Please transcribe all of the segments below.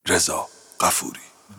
رضا غفوری.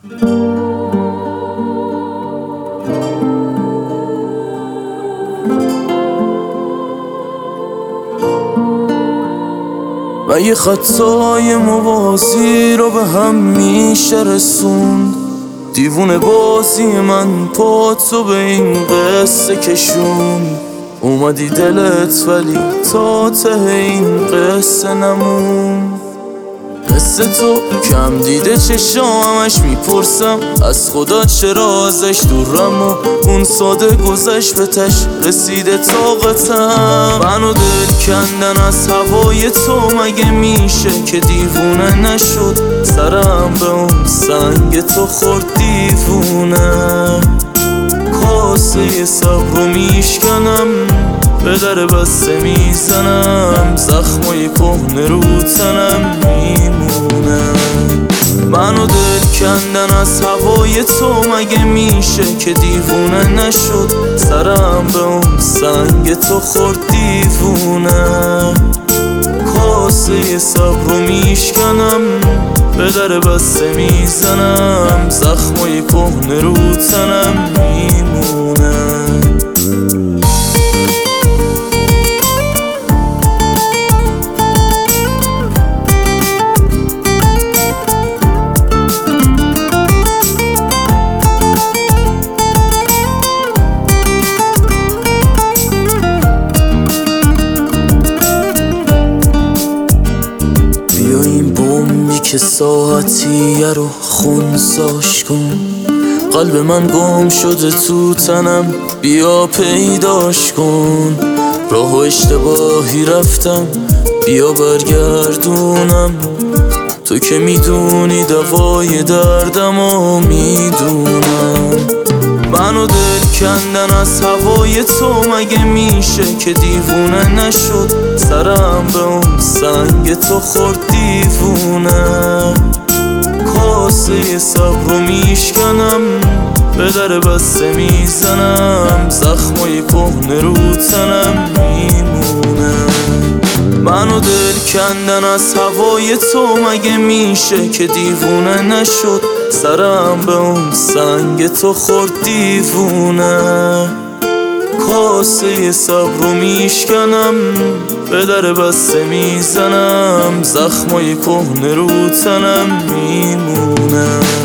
و یه خطای موازی رو به هم میشه رسوند، دیوونه بازی من پاتو به این قصه کشوند. اومدی دلت ولی تا ته این قصه نمون. قصه تو کم دیده چشامش میپرسم از خدا چرا ازش دورم و اون ساده گذشت به تش رسیده طاقتم. منو دل کندن از هوای تو مگه میشه که دیوونه نشد سرم به اون سنگ تو خورد دیوونه. کاسه صبر رو میشکنم به در بسته میزنم، زخمای کهنه رو تنم میمونه. منو دل کندن از هوای تو مگه میشه که دیوونه نشد سرم به اون سنگ تو خورد دیوونه. کاسه صبر رو میشکنم به در بسته میزنم، زخمای کهنه رو تنم میمونه. بیا این بومی که ساعتیه رو خونساش کن، قلب من گم شده تو تنم بیا پیداش کن. راه و اشتباهی رفتم بیا برگردونم، تو که میدونی دوای دردم و میدونم. منو دل کندن از هوای تو مگه میشه که دیوونه نشد سرم به اون سنگ تو خورد دیوونه. کاسه صبر رو میشکنم به در بسته میزنم، زخمای کهنه رو تنم میمونه. منو دل کندن از هوای تو مگه میشه که دیوونه نشد سرم به اون سنگ تو خورد دیوونه. کاسه صبر رو میشکنم به در بسته میزنم، زخمای کهنه رو تنم میمونه.